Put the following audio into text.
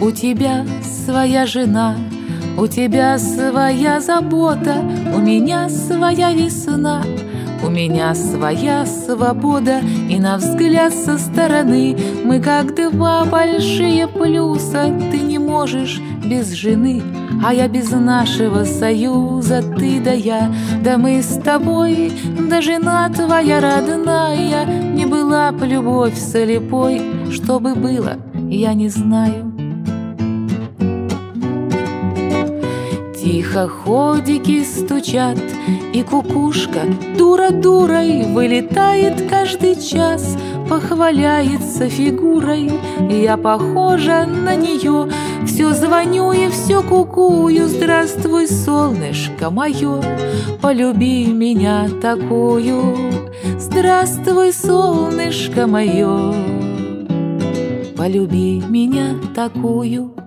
У тебя своя жена, у тебя своя забота, у меня своя весна, у меня своя свобода. И на взгляд со стороны мы как два большие плюса. Ты не можешь без жены, а я без нашего союза. Ты да я, да мы с тобой, да жена твоя родная. Не была б любовь слепой, что бы было, я не знаю. Тихо ходики стучат, и кукушка дура дурой вылетает каждый час, похваляется фигурой. Я похожа на нее, все звоню и все кукую. Здравствуй, солнышко мое, полюби меня такую. Здравствуй, солнышко мое, полюби меня такую.